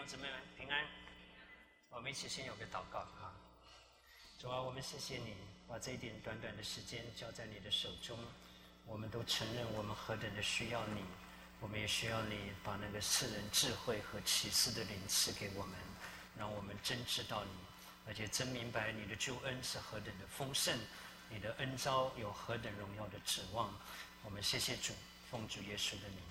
兄姊妹们平安，我们一起先有个祷告啊。主啊，我们谢谢你把这一点短短的时间交在你的手中，我们都承认我们何等的需要你，我们也需要你把那个世人智慧和启示的灵赐给我们，让我们真知道你，而且真明白你的救恩是何等的丰盛，你的恩召有何等荣耀的指望。我们谢谢主，奉主耶稣的名。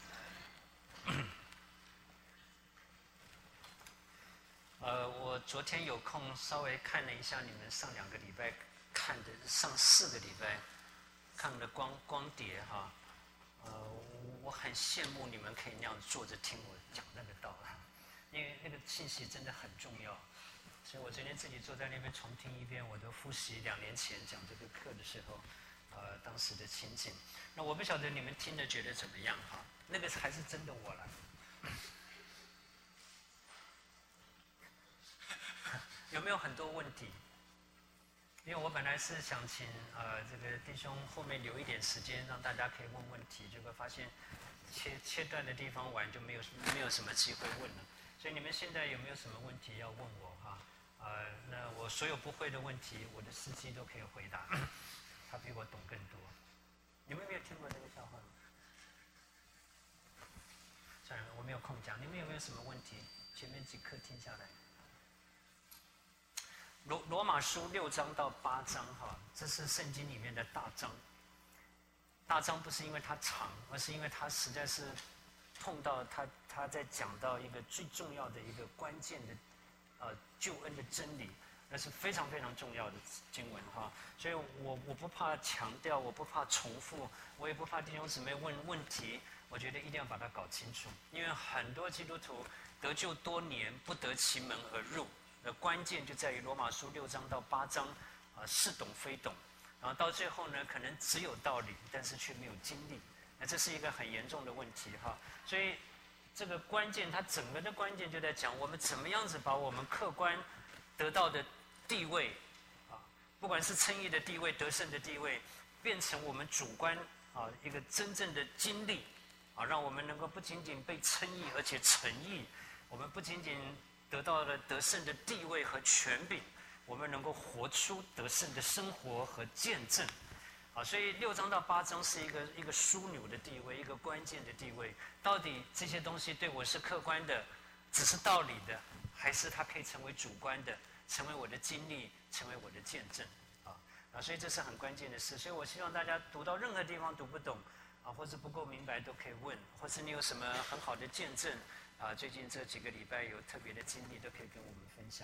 我昨天有空稍微看了一下你们上2个礼拜看的，上4个礼拜看的光碟哈，我很羡慕你们可以那样坐着听我讲那个道，因为那个信息真的很重要，所以我昨天自己坐在那边重听一遍，我都复习2年前讲这个课的时候，当时的情景。那我不晓得你们听着觉得怎么样哈？那个还是真的我了。有没有很多问题？因为我本来是想请这个弟兄后面留一点时间，让大家可以问问题，结果发现切断的地方完就没有什么机会问了。所以你们现在有没有什么问题要问我哈？那我所有不会的问题，我的司机都可以回答，他比我懂更多。你们有没有听过这个笑话？算了，我没有空讲。你们有没有什么问题？前面几课听下来。罗马书6章到8章哈，这是圣经里面的大章。大章不是因为它长，而是因为它实在是碰到他在讲到一个最重要的一个关键的救恩的真理，那是非常非常重要的经文哈。所以我不怕强调，我不怕重复，我也不怕弟兄姊妹问问题，我觉得一定要把它搞清楚，因为很多基督徒得救多年不得其门而入。关键就在于罗马书6章到8章，似懂非懂，然后到最后呢，可能只有道理，但是却没有经历，那这是一个很严重的问题哈。所以这个关键，它整个的关键就在讲我们怎么样子把我们客观得到的地位，不管是称义的地位、得胜的地位，变成我们主观一个真正的经历，让我们能够不仅仅被称义，而且成义，我们不仅仅得到了得胜的地位和权柄，我们能够活出得胜的生活和见证，所以6章到8章是一个枢纽的地位，一个关键的地位。到底这些东西对我是客观的，只是道理的，还是它可以成为主观的，成为我的经历，成为我的见证所以这是很关键的事。所以我希望大家读到任何地方读不懂或者不够明白都可以问，或是你有什么很好的见证最近这几个礼拜有特别的经历，都可以跟我们分享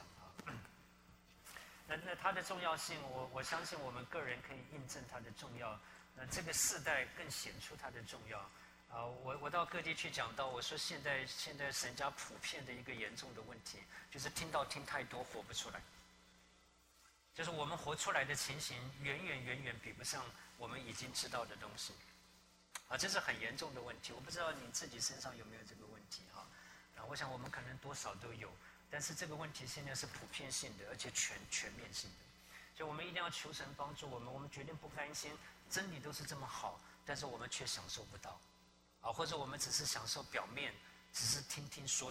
那它的重要性，我相信我们个人可以印证它的重要。那这个世代更显出它的重要我到各地去讲到，我说现在神家普遍的一个严重的问题，就是听太多活不出来，就是我们活出来的情形远远比不上我们已经知道的东西这是很严重的问题。我不知道你自己身上有没有这个问题我想我们可能多少都有，但是这个问题现在是普遍性的，而且全面性的，所以我们一定要求神帮助我们。我们决定不甘心，真理都是这么好，但是我们却享受不到或者我们只是享受表面，只是听说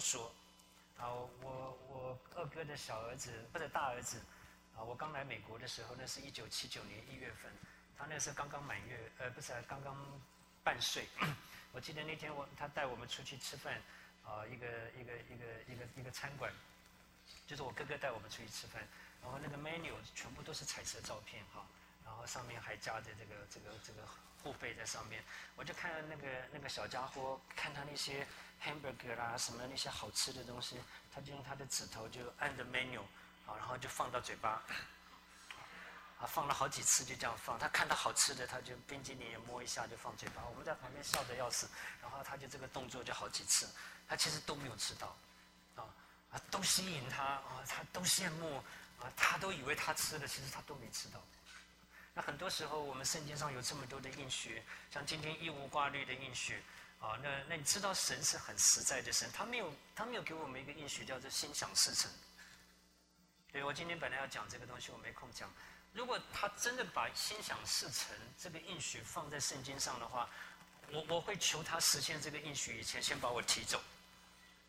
我二哥的小儿子或者大儿子我刚来美国的时候，那是1979年1月份，他那是刚刚满月，刚刚半岁。我记得那天他带我们出去吃饭一个餐馆，就是我哥哥带我们出去吃饭，然后那个 menu 全部都是彩色照片然后上面还夹着这个护背在上面。我就看那个小家伙，看他那些 hamburger 啦什么那些好吃的东西，他就用他的指头就按着 menu然后就放到嘴巴放了好几次就这样放。他看到好吃的，他就冰淇淋也摸一下就放嘴巴。我们在旁边笑得要死，然后他就这个动作就好几次，他其实都没有吃到都吸引他他都羡慕他都以为他吃了，其实他都没吃到。那很多时候我们圣经上有这么多的应许，像今天一无挂虑的应许那你知道神是很实在的神，他没有给我们一个应许叫做心想事成。对，我今天本来要讲这个东西，我没空讲。如果他真的把心想事成这个应许放在圣经上的话，我会求他实现这个应许以前先把我提走，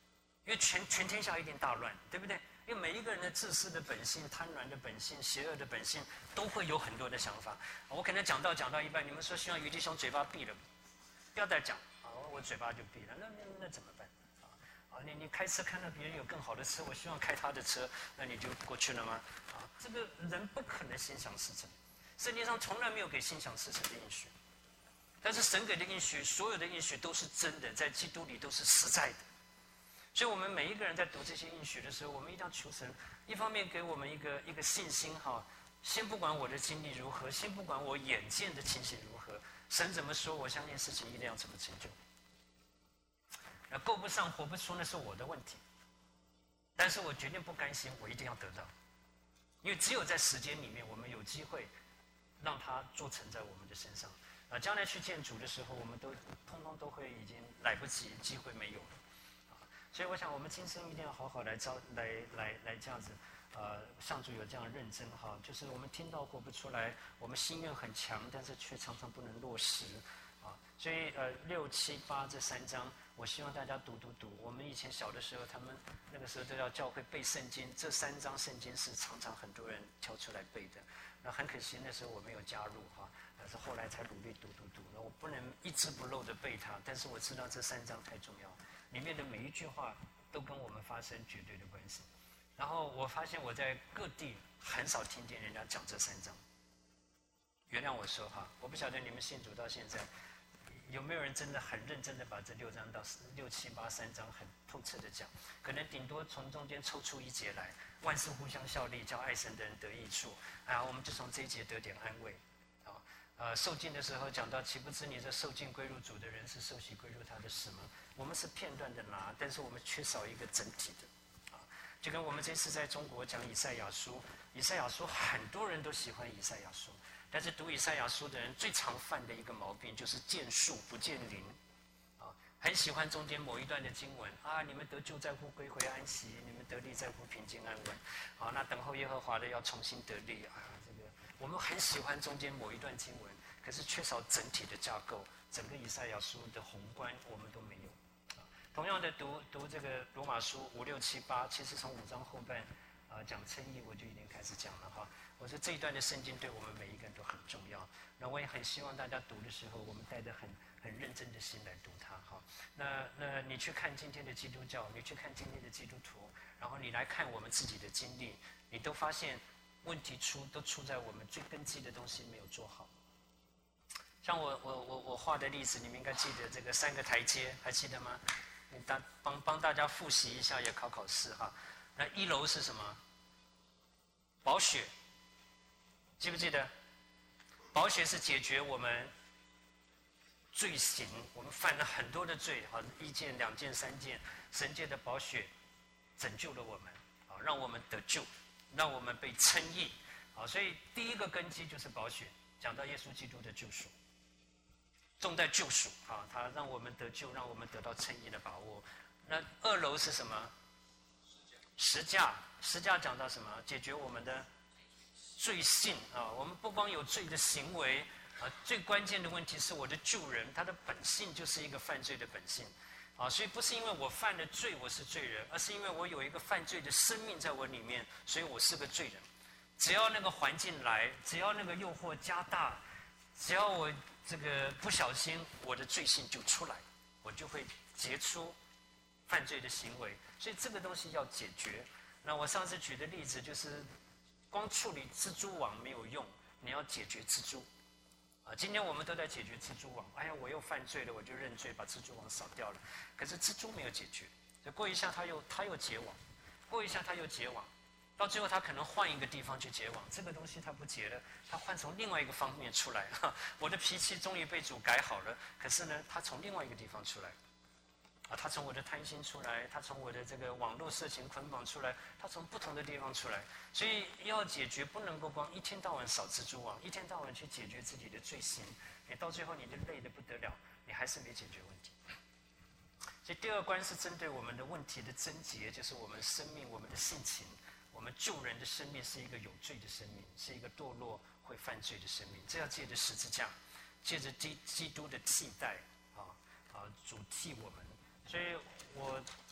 因为全天下一定大乱，对不对？因为每一个人的自私的本性、贪婪的本性、邪恶的本性，都会有很多的想法。我可能讲到一半，你们说希望于弟兄嘴巴闭了，不要再讲啊，我嘴巴就闭了，那怎么办？你开车看到别人有更好的车，我希望开他的车，那你就过去了吗？这个人不可能心想事成，圣经上从来没有给心想事成的应许，但是神给的应许，所有的应许都是真的，在基督里都是实在的。所以我们每一个人在读这些应许的时候，我们一定要求神，一方面给我们一个信心哈，先不管我的经历如何，先不管我眼见的情形如何，神怎么说，我相信事情一定要怎么成就。那够不上活不出，那是我的问题，但是我决定不甘心，我一定要得到，因为只有在时间里面，我们有机会让它做成在我们的身上。将来去见主的时候，我们都通通都会已经来不及，机会没有了。所以我想，我们今生一定要好好来这样子，上主有这样认真哈，就是我们听到活不出来，我们心愿很强，但是却常常不能落实，所以6、7、8这3章，我希望大家读。我们以前小的时候，他们那个时候都要教会背圣经，这3章圣经是常常很多人挑出来背的。那很可惜，那时候我没有加入哈，但是后来才努力读。那我不能一字不漏的背它，但是我知道这3章太重要。里面的每一句话都跟我们发生绝对的关系。然后我发现我在各地很少听见人家讲这3章。原谅我说哈，我不晓得你们信主到现在有没有人真的很认真的把这6章到6、7、8 3章很透彻的讲，可能顶多从中间抽出一节来，万事互相效力，叫爱神的人得益处。我们就从这一节得点安慰。受尽的时候讲到，岂不知你这受尽归入主的人是受洗归入他的事吗？我们是片段的拿，但是我们缺少一个整体的。就跟我们这次在中国讲以赛亚书，以赛亚书很多人都喜欢以赛亚书，但是读以赛亚书的人最常犯的一个毛病就是见树不见林，很喜欢中间某一段的经文你们得救在乎归回安息，你们得力在乎平静安稳，那等候耶和华的要重新得力这个我们很喜欢中间某一段经文，可是缺少整体的架构，整个以赛亚书的宏观我们都没有。同样的读这个罗马书5、6、7、8，其实从5章后半讲称义我就已经开始讲了哈。我说这一段的圣经对我们每一个人都很重要，那我也很希望大家读的时候，我们带着很认真的心来读它哈。那你去看今天的基督教，你去看今天的基督徒，然后你来看我们自己的经历，你都发现问题都出在我们最根基的东西没有做好。像我画的例子，你们应该记得这个3个台阶，还记得吗？帮大家复习一下，也考试哈。那1楼是什么？宝血，记不记得？宝血是解决我们罪行，我们犯了很多的罪1件、2件、3件，神界的宝血拯救了我们让我们得救，让我们被称义所以第一个根基就是宝血，讲到耶稣基督的救赎，重在救赎他让我们得救，让我们得到称义的把握。那2楼是什么？十架讲到什么？解决我们的罪性我们不光有罪的行为最关键的问题是我的救人，他的本性就是一个犯罪的本性所以不是因为我犯了罪我是罪人，而是因为我有一个犯罪的生命在我里面，所以我是个罪人。只要那个环境来，只要那个诱惑加大，只要我这个不小心，我的罪性就出来，我就会结出犯罪的行为。所以这个东西要解决。那我上次举的例子就是光处理蜘蛛网没有用，你要解决蜘蛛今天我们都在解决蜘蛛网，我又犯罪了，我就认罪，把蜘蛛网扫掉了。可是蜘蛛没有解决，就过一下它又结网，过一下它又结网，到最后他可能换一个地方去结网，这个东西他不结了，他换从另外一个方面出来我的脾气终于被主改好了，可是呢他从另外一个地方出来他从我的贪心出来，他从我的这个网络色情捆绑出来，他从不同的地方出来。所以要解决不能够光一天到晚扫蜘蛛网，一天到晚去解决自己的罪行，你到最后你就累得不得了，你还是没解决问题。所以第2关是针对我们的问题的症结，就是我们生命，我们的性情，我们救人的生命是一个有罪的生命，是一个堕落会犯罪的生命，这要借着十字架，借着基督的替代主替我们。所以我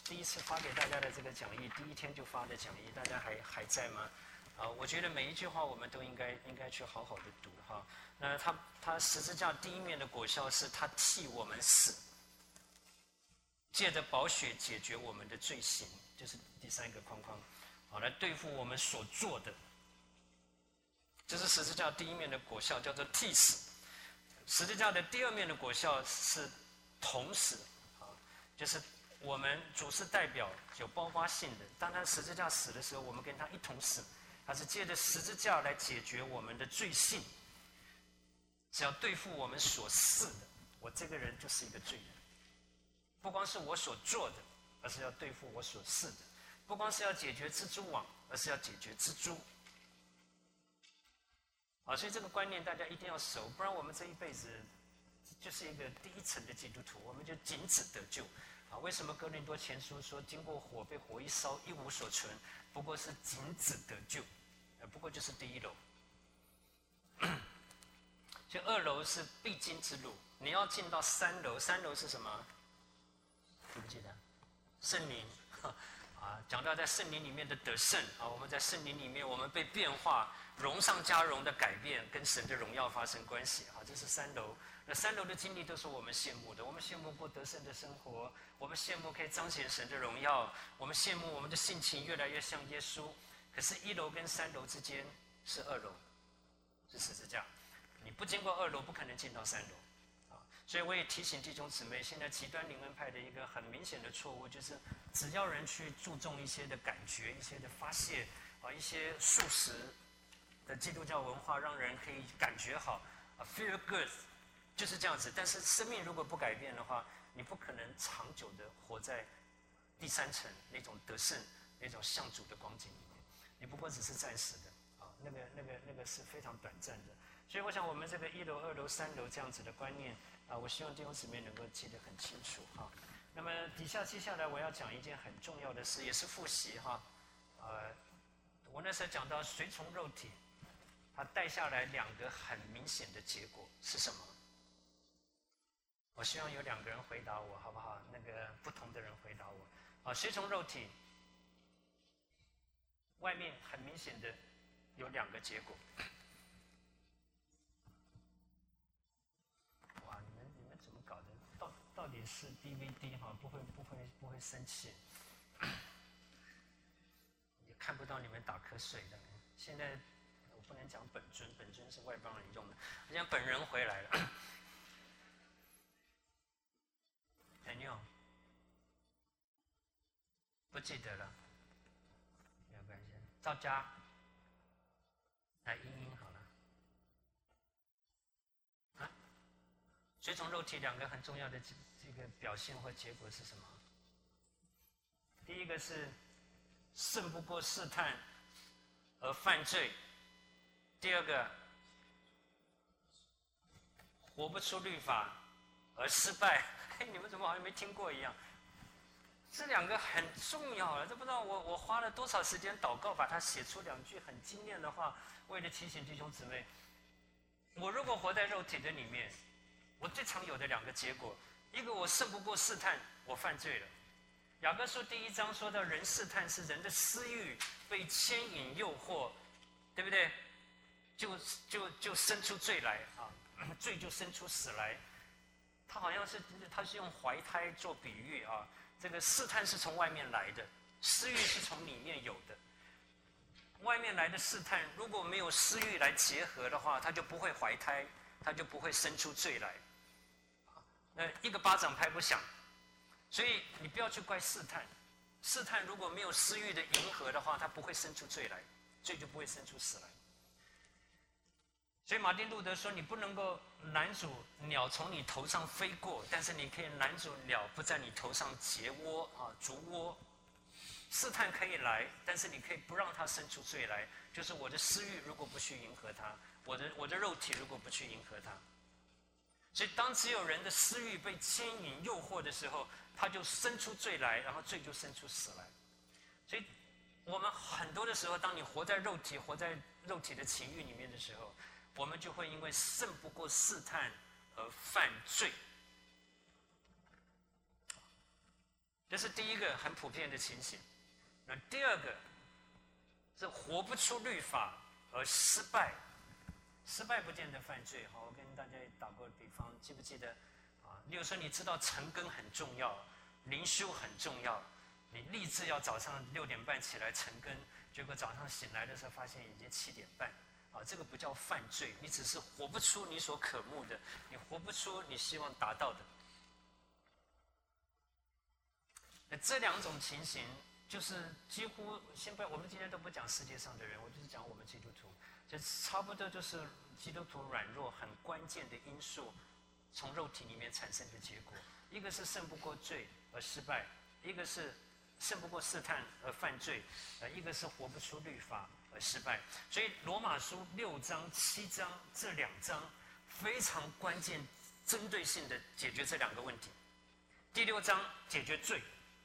第一次发给大家的这个讲义，第一天就发的讲义，大家还在吗？我觉得每一句话我们都应该去好好的读哈。那他十字架第一面的果效是他替我们死，借着宝血解决我们的罪行，就是第三个框框，好来对付我们所做的。这是十字架第一面的果效，叫做替死。十字架的第二面的果效是同死，就是我们主是代表有包括性的。当他十字架死的时候，我们跟他一同死。他是借着十字架来解决我们的罪性，是要对付我们所是的。我这个人就是一个罪人，不光是我所做的，而是要对付我所是的；不光是要解决蜘蛛网，而是要解决蜘蛛。所以这个观念大家一定要熟，不然我们这一辈子就是一个第一层的基督徒，我们就仅此得救。为什么哥林多前书说经过火被火一烧一无所存，不过是仅此得救，不过就是第一楼。就二楼是必经之路，你要进到三楼，三楼是什么？记不记得？圣灵。讲到在圣灵里面的得胜我们在圣灵里面，我们被变化，荣上加荣的改变，跟神的荣耀发生关系这是三楼。那三楼的经历都是我们羡慕的，我们羡慕过得胜的生活，我们羡慕可以彰显神的荣耀，我们羡慕我们的性情越来越像耶稣。可是一楼跟三楼之间是二楼，是十字架，你不经过二楼不可能进到三楼。所以我也提醒弟兄姊妹，现在极端灵恩派的一个很明显的错误，就是只要人去注重一些的感觉、一些的发泄一些素食的基督教文化，让人可以感觉好feel good， 就是这样子。但是生命如果不改变的话，你不可能长久的活在第三层那种得胜、那种向主的光景里面。你不过只是暂时的那个是非常短暂的。所以我想我们这个一楼、二楼、三楼这样子的观念我希望弟兄姊妹能够记得很清楚那么接下来我要讲一件很重要的事，也是复习我那时候讲到随从肉体，它带下来两个很明显的结果是什么？我希望有两个人回答我，好不好？那个不同的人回答我随从肉体，外面很明显的有两个结果。哇，你们怎么搞的？到底是 DVD 不会生气，也看不到你们打瞌睡的。现在我不能讲本尊，本尊是外邦人用的，我讲本人回来了。Daniel 不记得了，没有关系。赵家来英好了。随从肉体两个很重要的这个表现或结果是什么？第一个是胜不过试探而犯罪，第二个活不出律法而失败。你们怎么好像没听过一样？这两个很重要了，这不知道我花了多少时间祷告，把它写出两句很精炼的话，为了提醒弟兄姊妹，我如果活在肉体的里面，我最常有的两个结果，一个我胜不过试探，我犯罪了。雅各书第1章说到，人试探是人的私欲被牵引诱惑，对不对？就生出罪来罪就生出死来。他好像是用怀胎做比喻这个试探是从外面来的，私欲是从里面有的。外面来的试探如果没有私欲来结合的话，他就不会怀胎，他就不会生出罪来。那一个巴掌拍不响，所以你不要去怪试探。试探如果没有私欲的迎合的话，它不会生出罪来，罪就不会生出死来。所以马丁路德说，你不能够拦阻鸟从你头上飞过，但是你可以拦阻鸟不在你头上结窝筑窝。试探可以来，但是你可以不让它生出罪来，就是我的私欲如果不去迎合它，我的肉体如果不去迎合它。所以当只有人的私欲被牵引诱惑的时候，他就生出罪来，然后罪就生出死来。所以我们很多的时候，当你活在肉体的情欲里面的时候，我们就会因为胜不过试探而犯罪。 这是第一个很普遍的情形。那第二个是活不出律法而失败。失败不见得犯罪。好，我跟大家打过比方，记不记得啊？例如说，你知道晨更很重要，灵修很重要，你立志要早上6点半起来晨更，结果早上醒来的时候发现已经7点半。啊，这个不叫犯罪，你只是活不出你所渴慕的，你活不出你希望达到的。那这两种情形，就是几乎先不要，我们今天都不讲世界上的人，我就是讲我们基督徒，就差不多就是基督徒软弱很关键的因素，从肉体里面产生的结果。一个是胜不过罪而失败，一个是胜不过试探而犯罪，一个是活不出律法而失败。所以罗马书6章、7章这2章非常关键、针对性的解决这2个问题。第6章解决罪。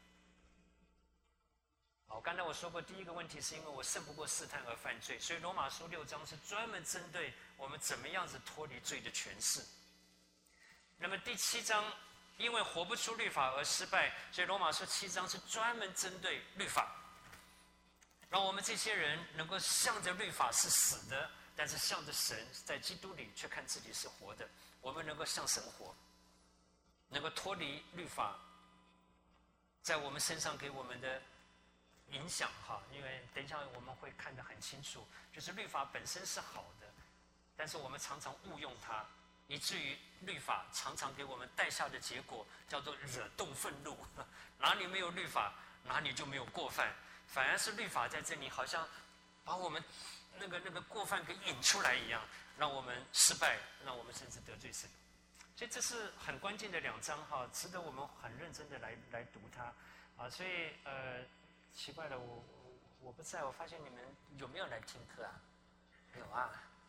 好，刚才我说过，第一个问题是因为我胜不过试探而犯罪，所以罗马书6章是专门针对我们怎么样子脱离罪的权势。那么第7章因为活不出律法而失败，所以罗马书7章是专门针对律法，让我们这些人能够向着律法是死的，但是向着神在基督里却看自己是活的。我们能够向神活，能够脱离律法在我们身上给我们的影响哈。因为等一下我们会看得很清楚，就是律法本身是好的，但是我们常常误用它，以至于律法常常给我们带下的结果叫做惹动愤怒。哪里没有律法，哪里就没有过犯，反而是律法在这里好像把我们那个过犯给引出来一样，让我们失败，让我们甚至得罪神。所以这是很关键的2章哈，值得我们很认真的来读它啊。所以奇怪了，我不在，我发现你们有没有来听课啊？有啊。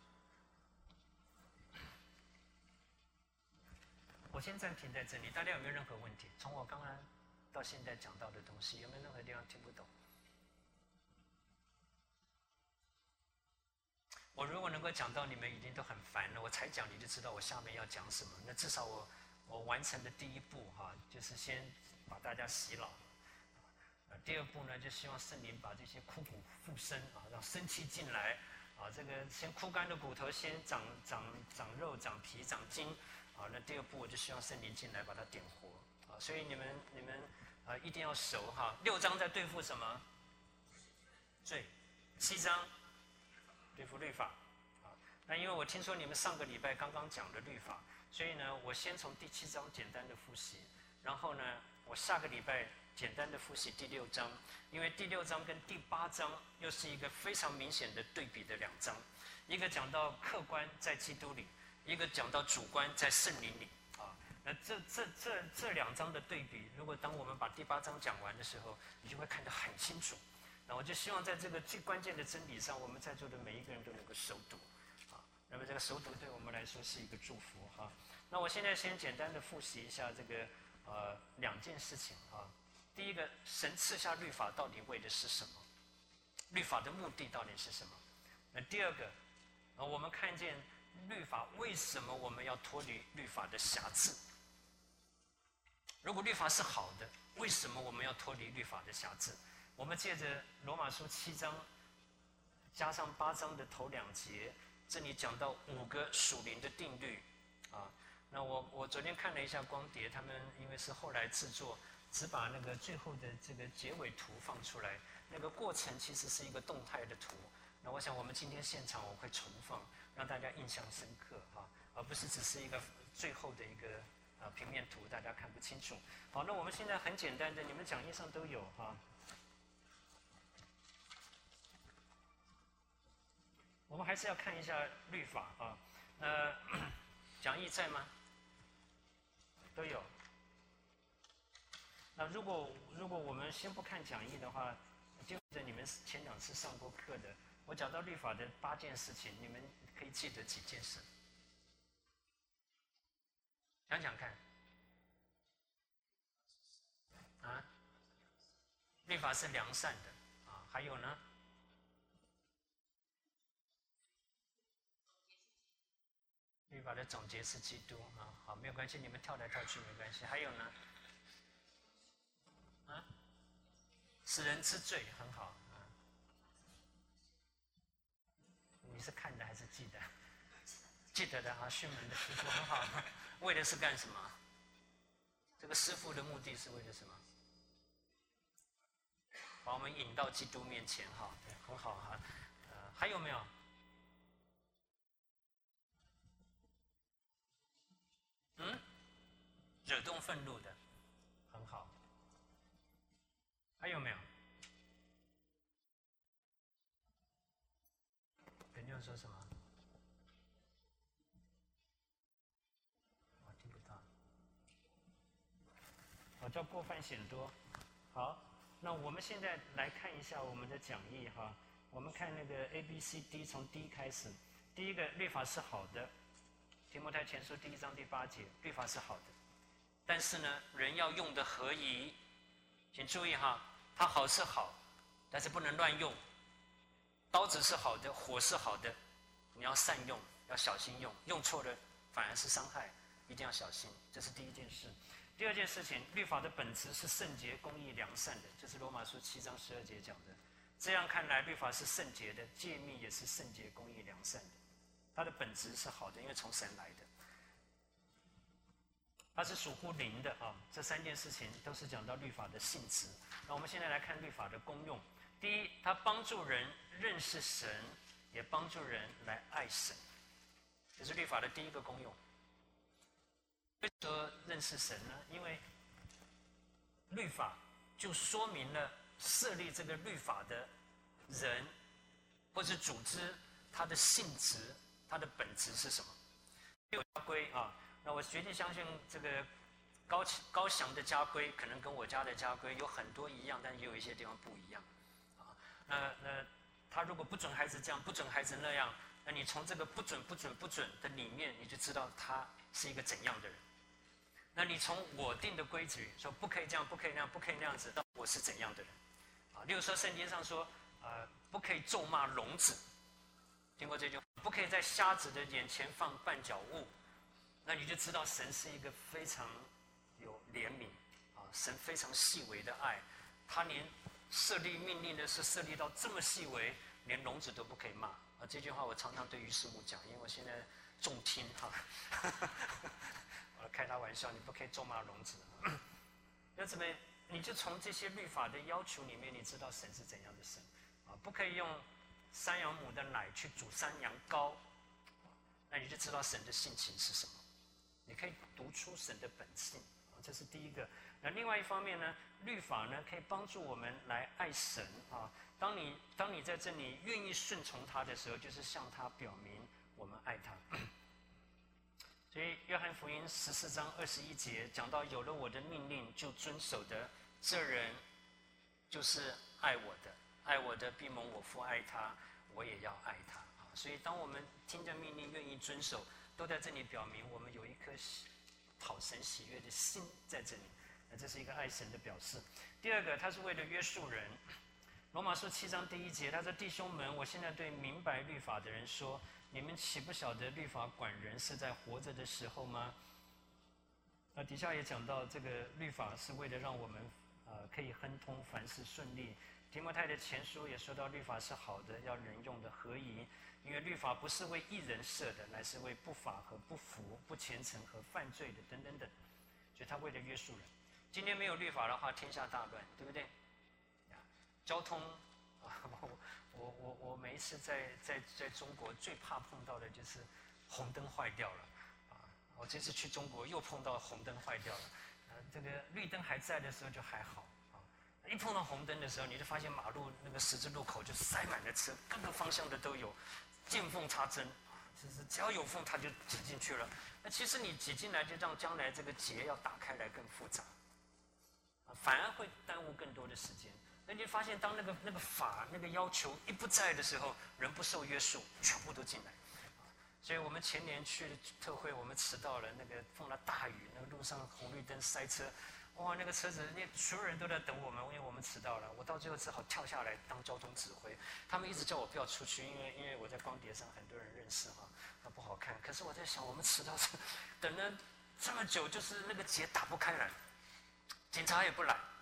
我先暂停在这里，大家有没有任何问题？从我刚刚到现在讲到的东西，有没有任何地方听不懂？我如果能够讲到你们已经都很烦了，我才讲你就知道我下面要讲什么。那至少我完成的第一步哈，就是先把大家洗脑。第2步呢，就希望圣灵把这些枯骨复生啊，让生气进来啊。这个先枯干的骨头先长肉、长皮、长筋啊。那第2步我就希望圣灵进来把它点活啊。所以你们一定要熟哈。6章在对付什么？罪。7章对付律法啊。那因为我听说你们上个礼拜刚刚讲的律法，所以呢，我先从第7章简单的复习，然后呢，我下个礼拜简单的复习第6章，因为第6章跟第8章又是一个非常明显的对比的2章，一个讲到客观在基督里，一个讲到主观在圣灵里啊。那这2章的对比，如果当我们把第8章讲完的时候，你就会看得很清楚。那我就希望在这个最关键的真理上，我们在座的每一个人都能够熟读啊。那么这个熟读对我们来说是一个祝福哈。那我现在先简单的复习一下这个2件事情啊。第一个，神赐下律法到底为的是什么？律法的目的到底是什么？那第2个，我们看见律法为什么我们要脱离律法的辖制？如果律法是好的，为什么我们要脱离律法的辖制？我们借着罗马书7章加上8章的头2节，这里讲到5个属灵的定律啊。那我昨天看了一下光碟，他们因为是后来制作，只把那个最后的这个结尾图放出来，那个过程其实是一个动态的图。那我想我们今天现场我会重放，让大家印象深刻哈，而不是只是一个最后的一个平面图，大家看不清楚。好，那我们现在很简单的，你们讲义上都有哈。我们还是要看一下律法啊。讲义在吗？都有。那如果我们先不看讲义的话，就着你们前2次上过课的，我讲到律法的8件事情，你们可以记得几件事？想想看。啊？律法是良善的啊，还有呢？律法的总结是基督啊。好，没有关系，你们跳来跳去没关系。还有呢？啊？ 死人之罪很好啊。你是看的还是记得？记得的啊，训门的师傅很好。为的是干什么？这个师傅的目的是为了什么？把我们引到基督面前，哈，很好哈。还有没有？惹动愤怒的，很好。还有没有？人家说什么？我听不到。我叫过犯显多。好，那我们现在来看一下我们的讲义哈。我们看那个 ABCD， 从 D 开始。第一个，律法是好的。提摩太前书第1章第8节，律法是好的，但是呢，人要用的合宜。请注意哈，它好是好，但是不能乱用。刀子是好的，火是好的，你要善用，要小心用，用错了反而是伤害，一定要小心。这是第一件事。第二件事情，律法的本质是圣洁、公义、良善的，这是罗马书7章12节讲的。这样看来，律法是圣洁的，诫命也是圣洁、公义、良善的。它的本质是好的，因为从神来的。它是属乎灵的啊。这3件事情都是讲到律法的性质。那我们现在来看律法的功用。第一，它帮助人认识神，也帮助人来爱神，这是律法的第一个功用。为什么认识神呢？因为律法就说明了设立这个律法的人或者组织，它的性质、它的本质是什么？六家规啊，那我决定相信这个高翔的家规可能跟我家的家规有很多一样，但也有一些地方不一样。那他如果不准孩子这样，不准孩子那样，那你从这个不准的里面，你就知道他是一个怎样的人。那你从我定的规矩说不可以这样，不可以那样，不可以那样子，那我是怎样的人？例如说圣经上说，不可以咒骂聋子，听过这句话？不可以在瞎子的眼前放绊脚物，那你就知道神是一个非常有怜悯神非常细微的爱，他连设立命令的是设立到这么细微，连聋子都不可以骂这句话我常常对于师母讲，因为我现在重听我开他玩笑，你不可以咒骂聋子那怎么你就从这些律法的要求里面，你知道神是怎样的神不可以用山羊母的奶去煮山羊羔那你就知道神的性情是什么，你可以读出神的本性这是第一个。那另外一方面呢，律法呢可以帮助我们来爱神当你在这里愿意顺从他的时候，就是向他表明我们爱他。所以约翰福音14章21节讲到，有了我的命令就遵守的，这人就是爱我的，爱我的必蒙我父爱他，我也要爱他所以当我们听着命令愿意遵守，都在这里表明我们有一颗讨神喜悦的心在这里，这是一个爱神的表示。第二个，他是为了约束人。罗马书7章第1节，他说：“弟兄们，我现在对明白律法的人说，你们岂不晓得律法管人是在活着的时候吗？”那底下也讲到，这个律法是为了让我们可以亨通，凡事顺利。提摩太的前书也说到，律法是好的，要人用的合宜。因为律法不是为义人设的，乃是为不法和不服、不虔诚和犯罪的等等等，所以他为了约束人。今天没有律法的话，天下大乱，对不对？交通我每一次在中国最怕碰到的就是红灯坏掉了我这次去中国又碰到红灯坏掉了这个绿灯还在的时候就还好一碰到红灯的时候，你就发现马路那个十字路口就塞满了车，各个方向的都有，见缝插针就是只要有缝它就挤进去了。那其实你挤进来就让将来这个结要打开来更复杂反而会耽误更多的时间。那你发现当那个法那个要求一不在的时候，人不受约束，全部都进来所以我们前年去特会，我们迟到了，那个碰到大雨，那个路上红绿灯塞车哇，那个车子，那所有人都在等我们，因为我们迟到了。我到最后只好跳下来当交通指挥。他们一直叫我不要出去，因为我在光碟上很多人认识那不好看。可是我在想，我们迟到等了这么久，就是那个结打不开来，警察也不来，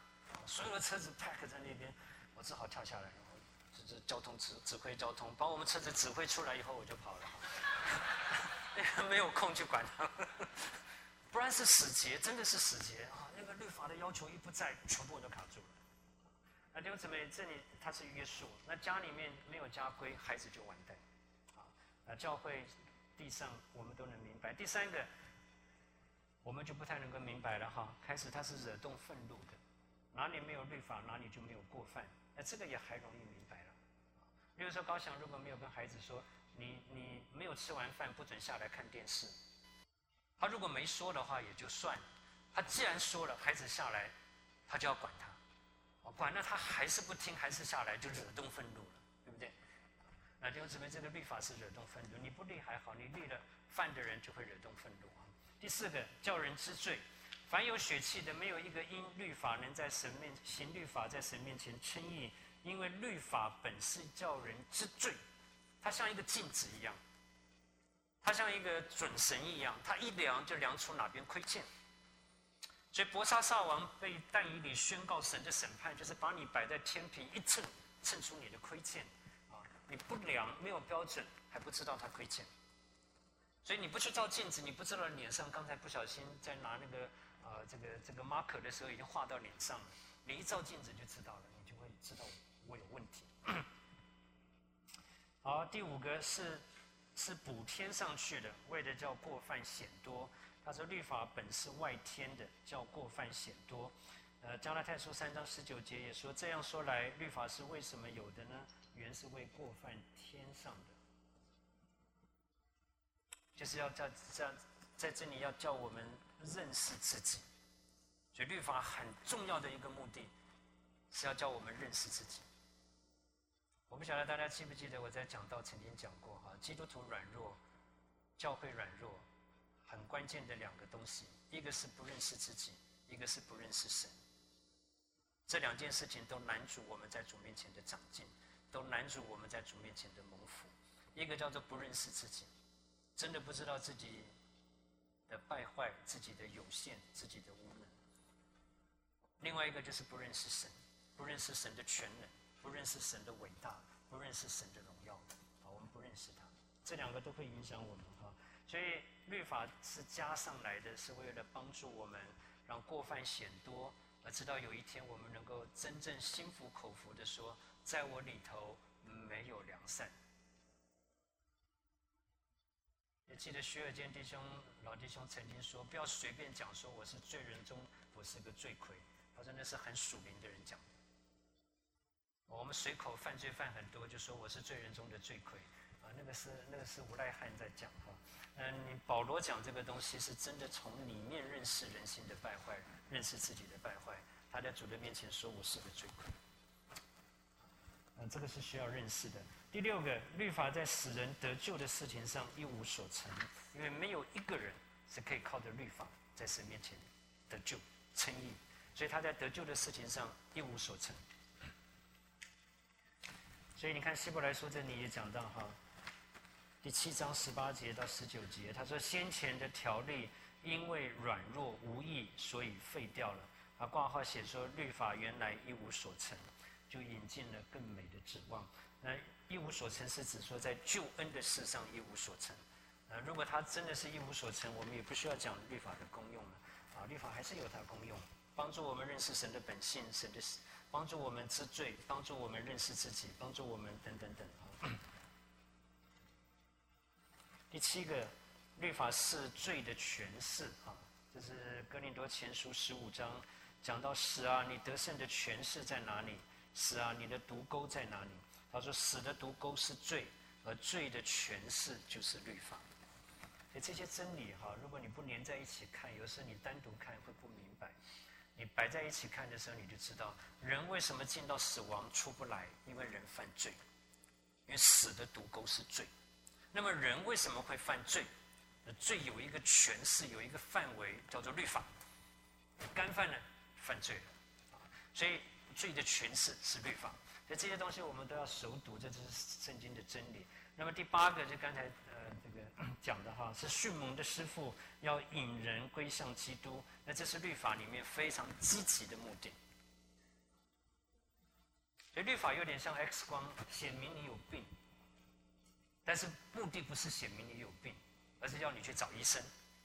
所有的车子 pack 在那边，我只好跳下来，然后就是交通指挥交通，把我们车子指挥出来以后我就跑了，没有空去管他们，不然是死结，真的是死结啊！那个律法的要求一不在，全部都卡住了。那弟兄姊妹，这里它是约束，那家里面没有家规，孩子就完蛋。教会地上我们都能明白。第三个，我们就不太能够明白了哈。开始它是惹动愤怒的，哪里没有律法，哪里就没有过犯。那这个也还容易明白了。比如说高翔如果没有跟孩子说，你没有吃完饭不准下来看电视，他如果没说的话也就算了，他既然说了，孩子下来，他就要管他。管了他还是不听，还是下来，就惹动愤怒了，对不对？那弟兄姊妹，这个律法是惹动愤怒，你不立还好，你立了，犯的人就会惹动愤怒啊。第四个，叫人知罪，凡有血气的，没有一个因律法能在神面行律法，在神面前称义，因为律法本是叫人知罪，它像一个镜子一样，它像一个准绳一样，它一量就量出哪边亏欠。所以伯沙撒王被但以理宣告神的审判，就是把你摆在天平一称，称出你的亏欠啊！你不量没有标准，还不知道他亏欠。所以你不去照镜子，你不知道脸上刚才不小心在拿那个这个 marker 的时候已经画到脸上了。你一照镜子就知道了，你就会知道我有问题。好，第五个是补添上去的，为的叫过犯显多。他说律法本是外添的，叫过犯显多。加拉太书3章19节也说，这样说来，律法是为什么有的呢？原是为过犯添上的，就是要在这里要叫我们认识自己。所以律法很重要的一个目的，是要叫我们认识自己。我不晓得大家记不记得我在讲道曾经讲过哈，基督徒软弱，教会软弱。很关键的两个东西，一个是不认识自己，一个是不认识神。这两件事情都拦阻我们在主面前的长进，都拦阻我们在主面前的蒙福。一个叫做不认识自己，真的不知道自己的败坏、自己的有限、自己的无能。另外一个就是不认识神，不认识神的全能，不认识神的伟大，不认识神的荣耀。我们不认识他，这两个都会影响我们哈。所以律法是加上来的，是为了帮助我们让过犯显多，而直到有一天我们能够真正心服口服的说，在我里头没有良善。也记得徐尔坚老弟兄曾经说，不要随便讲说我是罪人中我是个罪魁，他说那是很属灵的人讲的。我们随口犯罪犯很多，就说我是罪人中的罪魁。那个是无赖汉在讲哈，你保罗讲这个东西是真的从里面认识人心的败坏，认识自己的败坏。他在主的面前说我是个罪魁，这个是需要认识的。第六个，律法在使人得救的事情上一无所成，因为没有一个人是可以靠着律法在神面前得救称义，所以他在得救的事情上一无所成。所以你看希伯来书这里也讲到哈。第7章18节到19节，他说先前的条例因为软弱无益，所以废掉了。挂号写说律法原来一无所成，就引进了更美的指望。那一无所成是指说在救恩的事上一无所成。如果它真的是一无所成，我们也不需要讲律法的功用了。律法还是有它功用，帮助我们认识神的本性，帮助我们知罪，帮助我们认识自己，帮助我们等等等。第7个，律法是罪的权势啊，这是哥林多前书15章讲到死啊，你得胜的权势在哪里？死啊，你的毒钩在哪里？他说死的毒钩是罪，而罪的权势就是律法。所以这些真理哈，如果你不连在一起看，有时候你单独看会不明白。你摆在一起看的时候，你就知道人为什么进到死亡出不来，因为人犯罪，因为死的毒钩是罪。那么人为什么会犯罪？罪有一个权势，有一个范围，叫做律法。干犯了，犯罪了，所以罪的权势是律法。所以这些东西我们都要熟读，这就是圣经的真理。那么第8个就刚才这个讲的哈，是训蒙的师傅要引人归向基督。那这是律法里面非常积极的目的。 所以律法有点像 X 光，显明你有病，但是目的不是显明你有病，而是要你去找医生。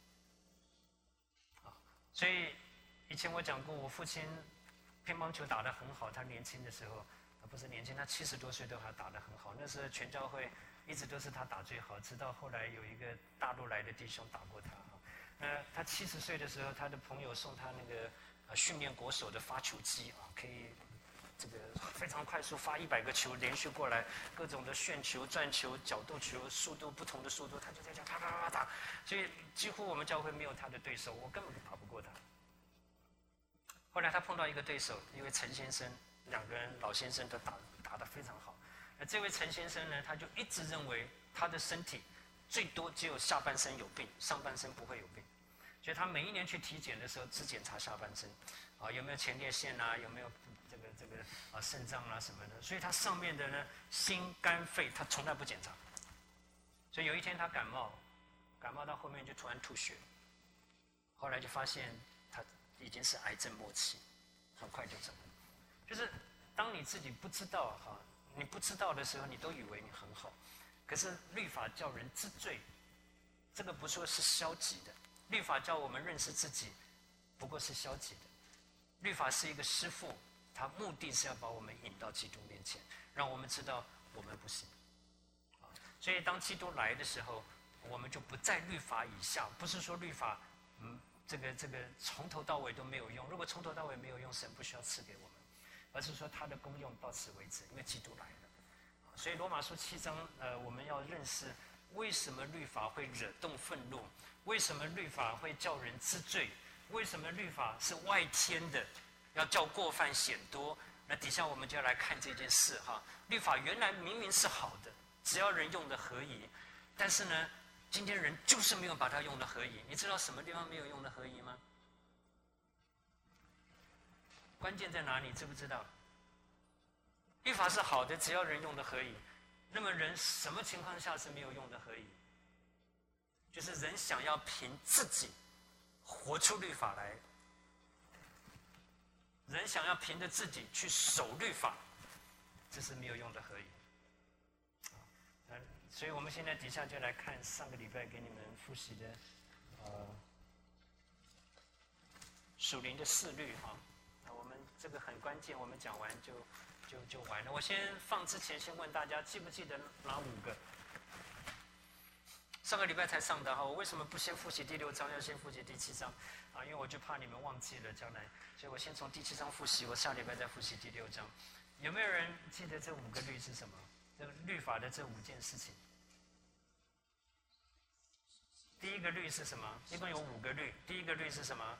所以以前我讲过，我父亲乒乓球打得很好，他年轻的时候，不是年轻，他70多岁都还打得很好。那时候全教会一直都是他打最好，直到后来有一个大陆来的弟兄打过他。他70岁的时候，他的朋友送他那个训练国手的发球机啊，可以这个非常快速发100个球连续过来，各种的旋球、转球、角度球，速度不同的速度，他就在这样啪啪啪打。所以几乎我们教会没有他的对手，我根本就打不过他。后来他碰到一个对手，一位陈先生，两个人老先生都打得非常好。那这位陈先生呢，他就一直认为他的身体最多只有下半身有病，上半身不会有病。所以他每一年去体检的时候，只检查下半身，有没有前列腺啊，有没有这个肾脏啊什么的。所以他上面的呢，心肝肺他从来不检查。所以有一天他感冒到后面就突然吐血，后来就发现他已经是癌症末期，很快就走了。就是当你自己不知道你不知道的时候，你都以为你很好。可是律法叫人知罪，这个不说是消极的。律法叫我们认识自己，不过是消极的。律法是一个师傅，他目的是要把我们引到基督面前，让我们知道我们不行。所以当基督来的时候，我们就不在律法以下。不是说律法这个从头到尾都没有用，如果从头到尾没有用，神不需要赐给我们，而是说它的功用到此为止，因为基督来了。所以罗马书7章我们要认识为什么律法会惹动愤怒，为什么律法会叫人知罪，为什么律法是外天的，要叫过犯显多。那底下我们就要来看这件事律法原来明明是好的，只要人用的合宜，但是呢今天人就是没有把它用的合宜。你知道什么地方没有用的合宜吗？关键在哪里？知不知道？律法是好的，只要人用的合宜。那么人什么情况下是没有用的合宜？就是人想要凭自己活出律法来，人想要凭着自己去守律法，这是没有用的合宜。所以我们现在底下就来看上个礼拜给你们复习的属灵的4律我们这个很关键，我们讲完就完了。我先放之前先问大家，记不记得哪5个？上个礼拜才上的我为什么不先复习第6章，要先复习第7章因为我就怕你们忘记了将来，所以我先从第7章复习，我下礼拜再复习第6章。有没有人记得这5个律是什么？这个律法的这5件事情。第一个律是什么？一共有5个律。第一个律是什么？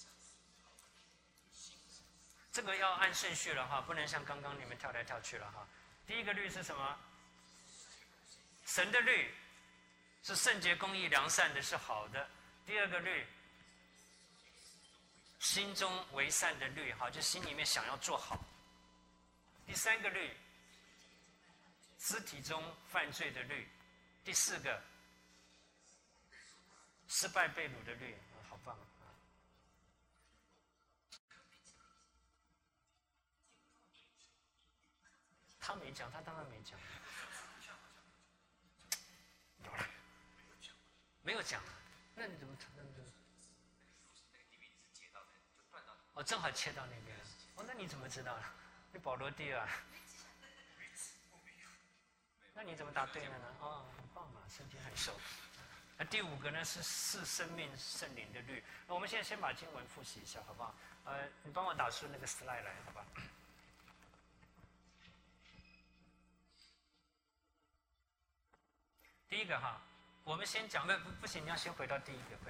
这个要按顺序了不能像刚刚你们跳来跳去了第一个律是什么？神的律是圣洁、公义、良善的，是好的。第二个律，心中为善的律就心里面想要做好。第3个律，肢体中犯罪的律。第4个，失败被掳的律好棒他没讲，他当然没讲。有了，没有讲，那你怎么？正好切到那边。那你怎么知道了？你保罗弟啊？那你怎么答对了呢？很棒嘛，圣经很熟。那第5个呢是生命圣灵的律。那我们现在先把经文复习一下，好不好？你帮我打出那个 slide 来，好吧？第一个我们先讲不行，你要先回到第一个。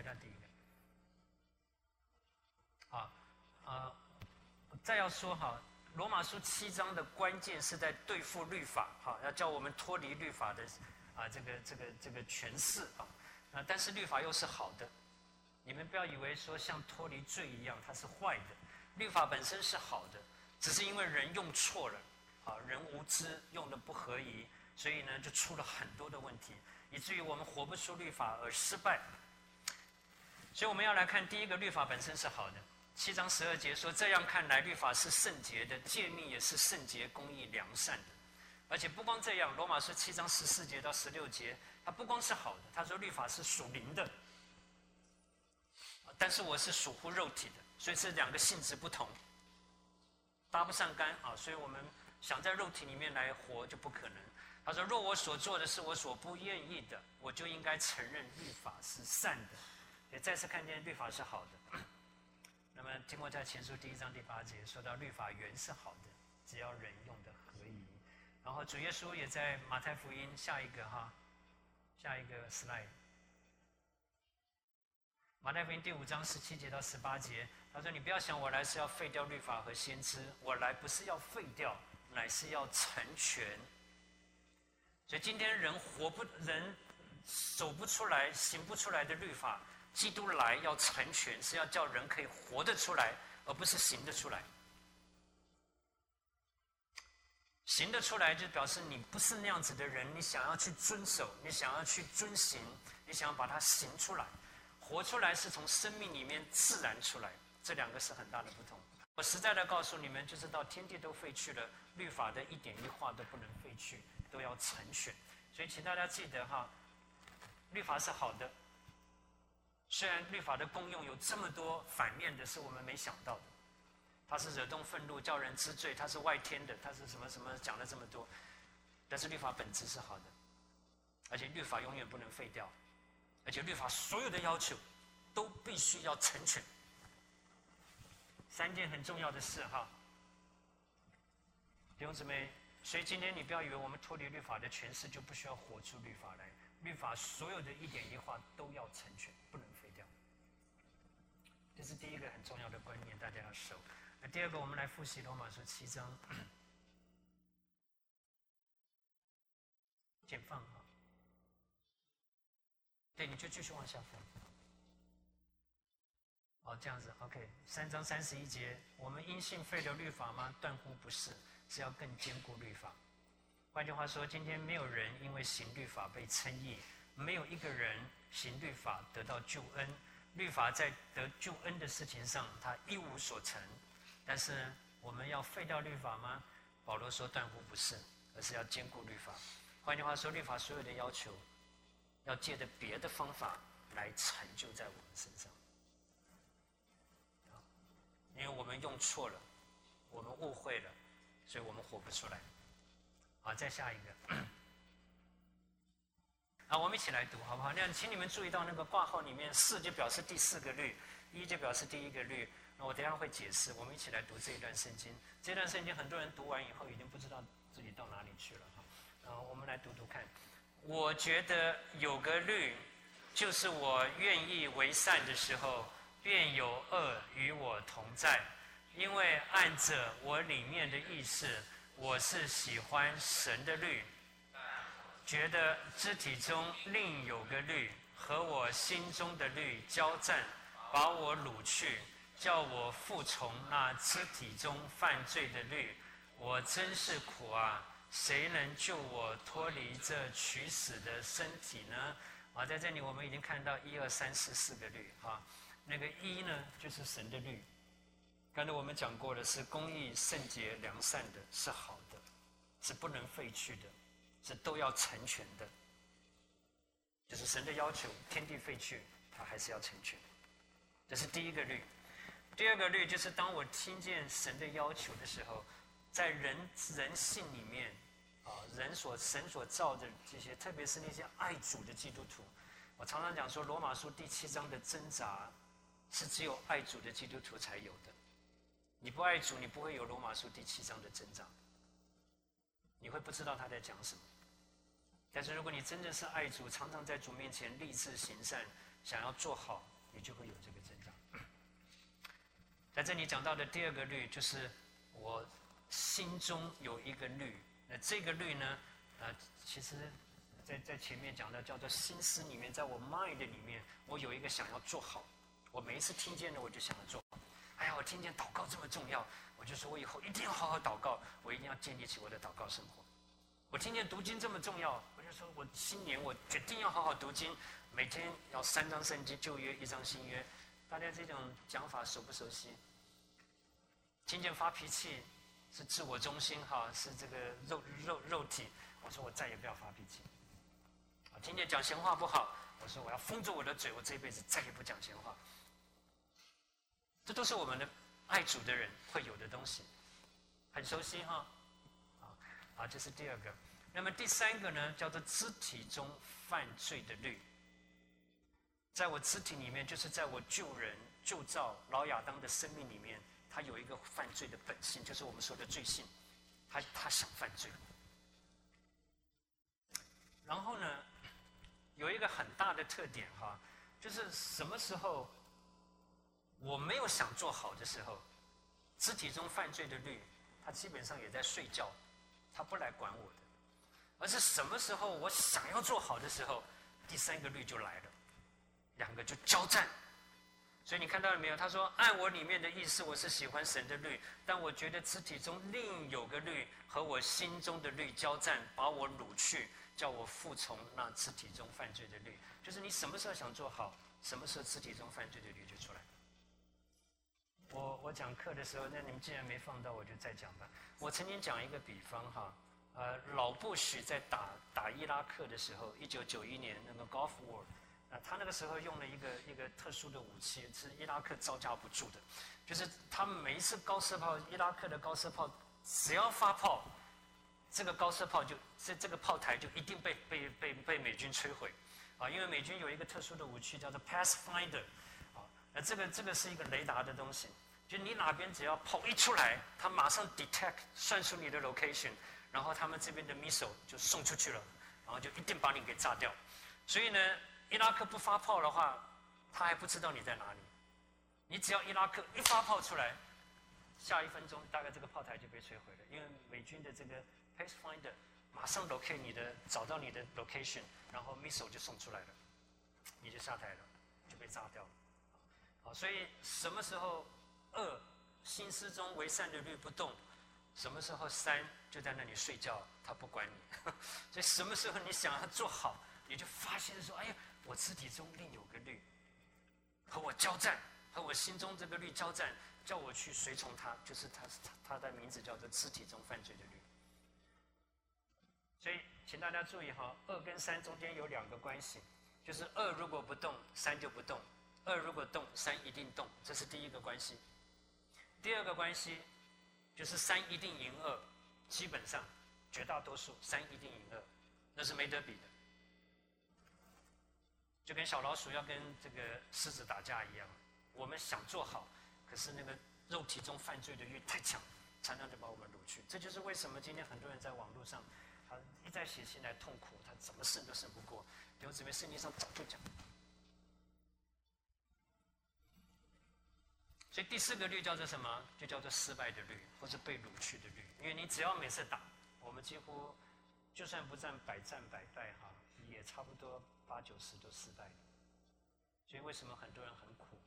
再要说罗马书7章的关键是在对付律法要叫我们脱离律法的这个权势但是律法又是好的，你们不要以为说像脱离罪一样它是坏的，律法本身是好的，只是因为人用错了人无知用的不合宜，所以呢就出了很多的问题，以至于我们活不出律法而失败。所以我们要来看第一个，律法本身是好的， 7章12节说：“这样看来，律法是圣洁的，诫命也是圣洁、公义、良善的。而且不光这样，罗马书7章14节到16节，它不光是好的，他说律法是属灵的，但是我是属乎肉体的，所以这两个性质不同，搭不上干啊。所以我们想在肉体里面来活就不可能。他说：若我所做的是我所不愿意的，我就应该承认律法是善的。也再次看见律法是好的。那么经过在前书1章第8节说到律法原是好的，只要人用的合宜。然后主耶稣也在马太福音下一个 slide， 马太福音第5章17节到18节，他说：你不要想我来是要废掉律法和先知，我来不是要废掉，乃是要成全。所以今天人走不出来、行不出来的律法，基督来要成全，是要叫人可以活得出来，而不是行得出来。行得出来就表示你不是那样子的人，你想要去遵守，你想要去遵行，你想要把它行出来。活出来是从生命里面自然出来，这两个是很大的不同。我实在的告诉你们，就是到天地都废去了，律法的一点一画都不能废去，都要成全。所以请大家记得律法是好的，虽然律法的功用有这么多反面的是我们没想到的，它是惹动愤怒叫人知罪，它是外天的，它是什么什么讲了这么多，但是律法本质是好的，而且律法永远不能废掉，而且律法所有的要求都必须要成全。3件很重要的事弟兄姊妹，所以今天你不要以为我们脱离律法的权势就不需要活出律法来，律法所有的一点一画都要成全，不能废掉。这是第一个很重要的观念，大家要守。那第二个，我们来复习罗马书7章，简放对，你就继续往下放。这样子 ，OK。3章31节，我们因信废了律法吗？断乎不是，是要更坚固律法。换句话说，今天没有人因为行律法被称义，没有一个人行律法得到救恩。律法在得救恩的事情上，他一无所成。但是我们要废掉律法吗？保罗说断乎不是，而是要坚固律法。换句话说，律法所有的要求，要借着别的方法来成就在我们身上。因为我们用错了，我们误会了，所以我们活不出来。好，再下一个。我们一起来读好不好？那请你们注意到那个挂号里面4就表示第4个律，1就表示第1个律。那我等一下会解释，我们一起来读这一段圣经。这段圣经很多人读完以后已经不知道自己到哪里去了我们来读读看。我觉得有个律，就是我愿意为善的时候，愿有恶与我同在，因为按着我里面的意识，我是喜欢神的律，觉得肢体中另有个律和我心中的律交战，把我掳去，叫我服从那肢体中犯罪的律。我真是苦啊！谁能救我脱离这取死的身体呢？在这里我们已经看到1、2、3、4个律那个1呢，就是神的律。刚才我们讲过的是公义、圣洁、良善的，是好的，是不能废去的，是都要成全的。就是神的要求，天地废去，他还是要成全。这是第1个律。第2个律就是当我听见神的要求的时候，在人性里面神所造的这些，特别是那些爱主的基督徒，我常常讲说罗马书第7章的挣扎是只有爱主的基督徒才有的。你不爱主，你不会有罗马书第7章的挣扎，你会不知道他在讲什么。但是如果你真的是爱主，常常在主面前立志行善，想要做好，你就会有这个挣扎。在这里讲到的第2个律，就是我心中有一个律。那这个律呢，其实在前面讲的叫做心思里面，在我 mind 里面，我有一个想要做好。我每一次听见了，我就想要做好。我听见祷告这么重要，我就说我以后一定要好好祷告，我一定要建立起我的祷告生活。我听见读经这么重要，我就说我新年我决定要好好读经，每天要3章圣经旧约，1章新约。大家这种讲法熟不熟悉？ 听见发脾气是自我中心哈，是这个肉体，我说我再也不要发脾气。听见讲闲话不好，我说我要封住我的嘴，我这一辈子再也不讲闲话。这都是我们的爱主的人会有的东西，很熟悉哈。这是第二个。那么第三个呢，叫做肢体中犯罪的律。在我肢体里面，就是在我旧人旧造老亚当的生命里面，他有一个犯罪的本性，就是我们说的罪性，他想犯罪。然后呢，有一个很大的特点哈，就是什么时候我没有想做好的时候，肢体中犯罪的律，他基本上也在睡觉，他不来管我的。而是什么时候我想要做好的时候，第三个律就来了，两个就交战。所以你看到了没有？他说：“按我里面的意思，我是喜欢神的律，但我觉得肢体中另有个律和我心中的律交战，把我掳去，叫我服从那肢体中犯罪的律。”就是你什么时候想做好，什么时候肢体中犯罪的律就出来。我讲课的时候，那你们既然没放到，我就再讲吧。我曾经讲一个比方哈。老布许在打伊拉克的时候，1991年那个 Gulf War，他那个时候用了一个特殊的武器，是伊拉克招架不住的，就是他们每一次高射炮，伊拉克的高射炮只要发炮，这个高射炮这个炮台就一定被美军摧毁，因为美军有一个特殊的武器叫做 Pathfinder，这个是一个雷达的东西，就你哪边只要炮一出来，它马上 detect 算出你的 location。然后他们这边的 missile 就送出去了，然后就一定把你给炸掉。所以呢，伊拉克不发炮的话，他还不知道你在哪里。你只要伊拉克一发炮出来，下1分钟大概这个炮台就被摧毁了，因为美军的这个 Pathfinder 马上 locate 你的，找到你的 location， 然后 missile 就送出来了，你就下台了，就被炸掉了。好，所以什么时候恶心思中为善的律不动？什么时候3就在那里睡觉，他不管你。所以什么时候你想要做好，你就发现说：“哎呀，我肢体中另有个律，和我交战，和我心中这个律交战，叫我去随从他。”就是他的名字叫做肢体中犯罪的律。所以，请大家注意哈，2跟3中间有2个关系，就是2如果不动，3就不动；2如果动，3一定动，这是第一个关系。第二个关系。就是3一定赢2，基本上绝大多数3一定赢2，那是没得比的。就跟小老鼠要跟这个狮子打架一样，我们想做好，可是那个肉体中犯罪的欲太强，常常就把我们掳去。这就是为什么今天很多人在网络上，他一再写信来痛苦，他怎么胜都胜不过。弟兄姊妹，圣经上早就讲。所以第4个律叫做什么？就叫做失败的律，或是被掳去的律。因为你只要每次打，我们几乎就算不战百战百败哈，也差不多80-90%都失败了。所以为什么很多人很苦？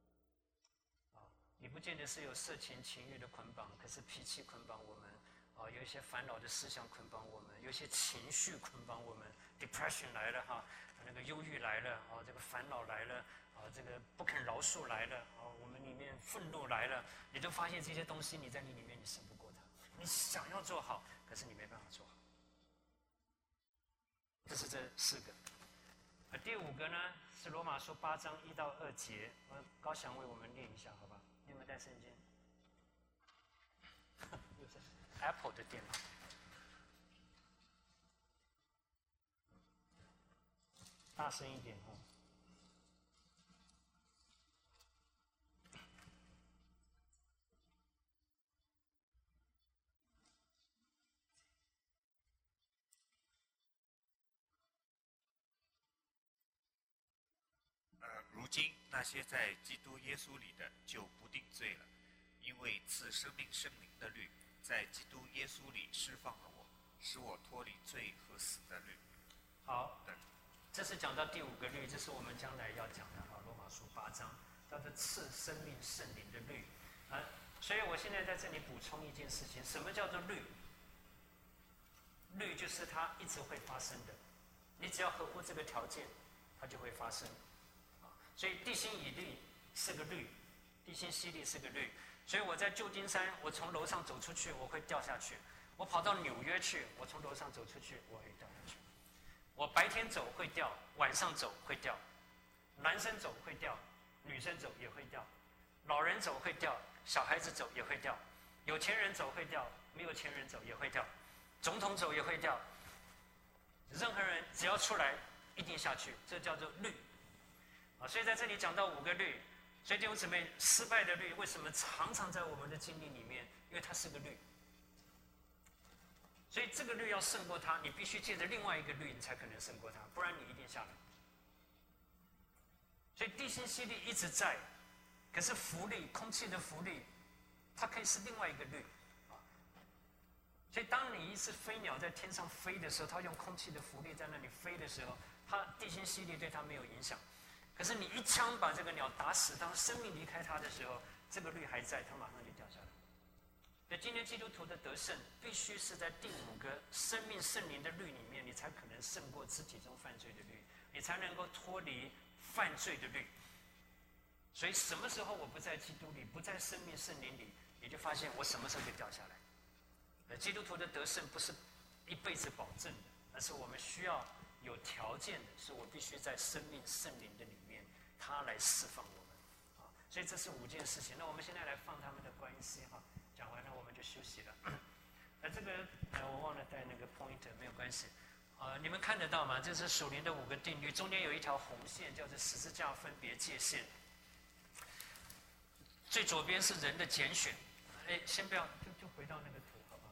你不见得是有色情情欲的捆绑，可是脾气捆绑我们，有一些烦恼的思想捆绑我们，有一些情绪捆绑我们 ，depression 来了哈，那个忧郁来了，这个烦恼来了。这个不肯饶恕来了，我们里面愤怒来了，你都发现这些东西你在你里面你胜不过它，你想要做好，可是你没办法做好。这是这4个。第5个呢是罗马书8章1到2节，高翔为我们念一下，好吧？你有没有带圣经？又是 Apple 的电脑。大声一点哈。 如今那些在基督耶稣里的就不定罪了，因为赐生命圣灵的律在基督耶稣里释放了我，使我脱离罪和死的律。 好，这是讲到第5个律，这是我们将来要讲的哈，罗马书8章叫做赐生命圣灵的律。所以我现在在这里补充一件事情，什么叫做律？律就是它一直会发生的，你只要合乎这个条件，它就会发生。所以地心引力是个律，地心吸力是个律， 所以我在旧金山，我从楼上走出去，我会掉下去；我跑到纽约去，我从楼上走出去，我会掉下去。我白天走会掉，晚上走会掉，男生走会掉，女生走也会掉，老人走会掉，小孩子走也会掉，有钱人走会掉，没有钱人走也会掉，总统走也会掉，任何人只要出来一定下去，这叫做律。所以在这里讲到5个律，所以弟兄姊妹，失败的律为什么常常在我们的经历里面？因为它是个律。所以这个律要胜过它，你必须借着另外一个律，你才可能胜过它，不然你一定下来。所以地心吸力一直在，可是浮力，空气的浮力，它可以是另外一个律。所以当你一只飞鸟在天上飞的时候，它用空气的浮力在那里飞的时候，它地心吸力对它没有影响。可是你一枪把这个鸟打死，当生命离开它的时候，这个律还在，它马上就掉下来。所以今天基督徒的得胜，必须是在第5个生命圣灵的律里面，你才可能胜过肢体中犯罪的律，你才能够脱离犯罪的律。所以什么时候我不在基督里，不在生命圣灵里，你就发现我什么时候就掉下来。基督徒的得胜不是一辈子保证的，而是我们需要有条件的，是我必须在生命圣灵的里面，他来释放我们。所以这是5件事情。那我们现在来放他们的关系哈。讲完了我们就休息了。那这个我忘了带那个 pointer， 没有关系。你们看得到吗？这是属灵的5个定律，中间有一条红线，叫做十字架分别界限。最左边是人的拣选。先不要，就回到那个图好不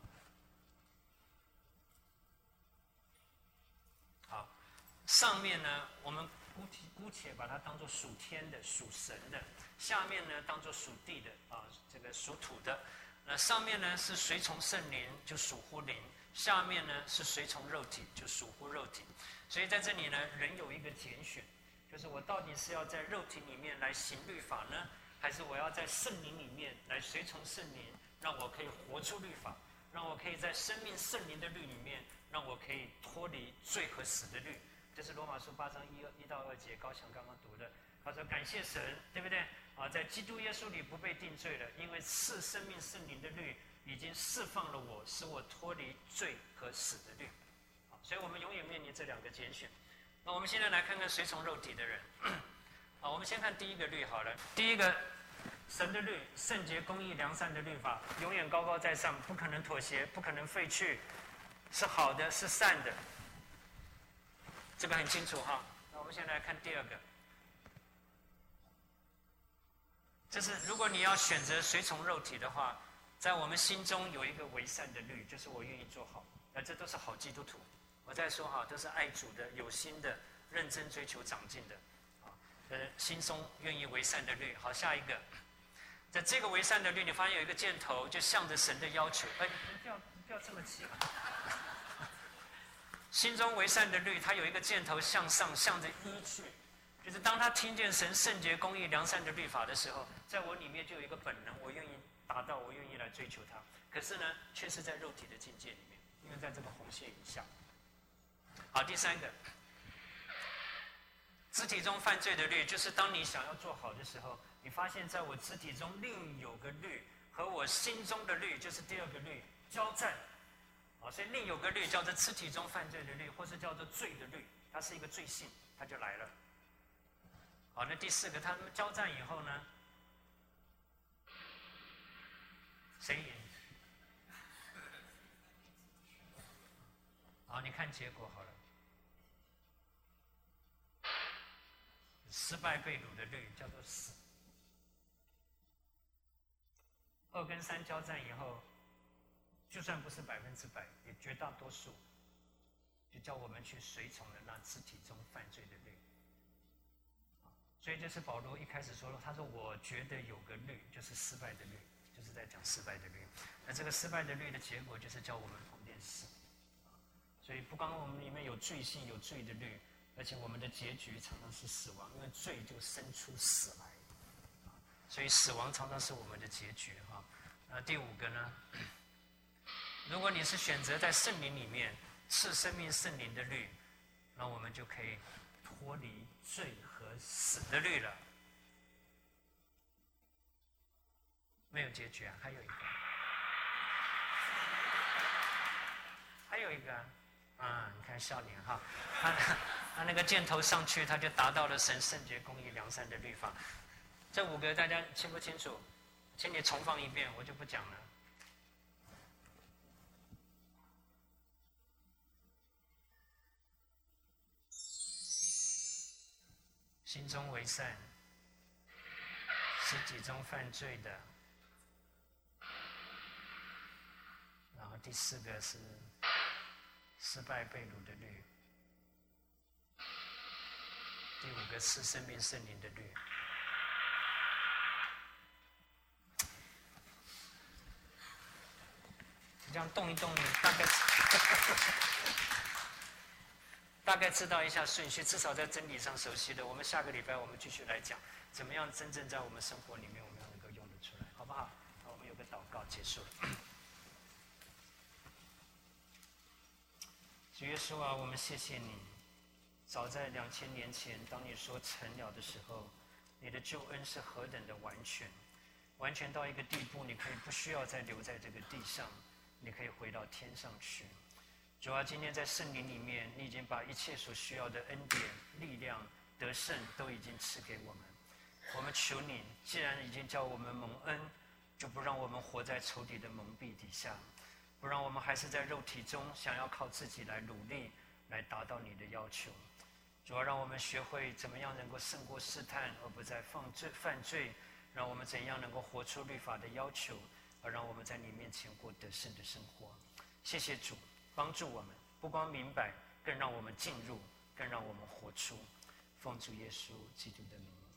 好？好，上面呢，我们姑且把它当作属天的、属神的；下面呢，当作属地的这个属土的。那上面呢是随从圣灵，就属乎灵；下面呢是随从肉体，就属乎肉体。所以在这里呢，人有一个拣选，就是我到底是要在肉体里面来行律法呢，还是我要在圣灵里面来随从圣灵，让我可以活出律法，让我可以在生命圣灵的律里面，让我可以脱离罪和死的律。这是罗马书8章1到2节，高翔刚刚读的。他说：“感谢神，对不对？在基督耶稣里不被定罪了，因为赐生命圣灵的律已经释放了我，使我脱离罪和死的律。”所以我们永远面临这2个拣选。那我们现在来看看随从肉体的人。我们先看第1个律好了。第1个，神的律，圣洁、公义、良善的律法，永远高高在上，不可能妥协，不可能废去，是好的，是善的。这个很清楚哈。那我们现在来看第2个。就是如果你要选择随从肉体的话，在我们心中有一个为善的律，就是我愿意做好。这都是好基督徒。我再说哈，都是爱主的、有心的、认真追求长进的。心中愿意为善的律。好，下一个，在这个为善的律，你发现有一个箭头，就向着神的要求。不要这么急。心中为善的律，它有一个箭头向上，向着一去。就是当他听见神圣洁、公义、良善的律法的时候，在我里面就有一个本能，我愿意达到，我愿意来追求它。可是呢，却是在肉体的境界里面，因为在这个红线以下。好，第3个，肢体中犯罪的律，就是当你想要做好的时候，你发现在我肢体中另有个律和我心中的律，就是第2个律交战。所以另有个律叫做肢体中犯罪的律，或是叫做罪的律，它是一个罪性，它就来了。好，那第4个，他们交战以后呢，谁赢？好，你看结果好了。失败被掳的律叫做死。2跟3交战以后，就算不是100%，也绝大多数，就叫我们去随从了那肢体中犯罪的律。所以这是保罗一开始说了，他说我觉得有个律，就是失败的律，就是在讲失败的律。那这个失败的律的结果就是叫我们同点死。所以不光我们里面有罪性、有罪的律，而且我们的结局常常是死亡，因为罪就生出死来。所以死亡常常是我们的结局哈。那第5个呢？如果你是选择在圣灵里面赐生命圣灵的律，那我们就可以脱离罪和死的律了。 没有结局啊，还有一个，还有一个啊，你看笑脸哈，他那个箭头上去，他就达到了神圣洁、公义、良善的律法。这5个大家清不清楚？请你重放一遍，我就不讲了。心中为善，是己中犯罪的。然后第4个是失败被掳的律，第5个是生命圣灵的律。这样动一动，你大概知道一下顺序，至少在真理上熟悉的。我们下个礼拜我们继续来讲，怎么样真正在我们生活里面我们要能够用得出来，好不好？好，我们有个祷告结束了。主耶稣啊，我们谢谢你。早在2000年前，当你说成了的时候，你的救恩是何等的完全，完全到一个地步，你可以不需要再留在这个地上，你可以回到天上去。主啊，今天在圣灵里面，你已经把一切所需要的恩典、力量、得胜都已经赐给我们。我们求你，既然已经叫我们蒙恩，就不让我们活在仇敌的蒙蔽底下，不让我们还是在肉体中想要靠自己来努力来达到你的要求。主要让我们学会怎么样能够胜过试探，而不再犯罪，让我们怎样能够活出律法的要求，而让我们在你面前过得胜的生活。谢谢主，帮助我们不光明白，更让我们进入，更让我们活出。奉主耶稣基督的名。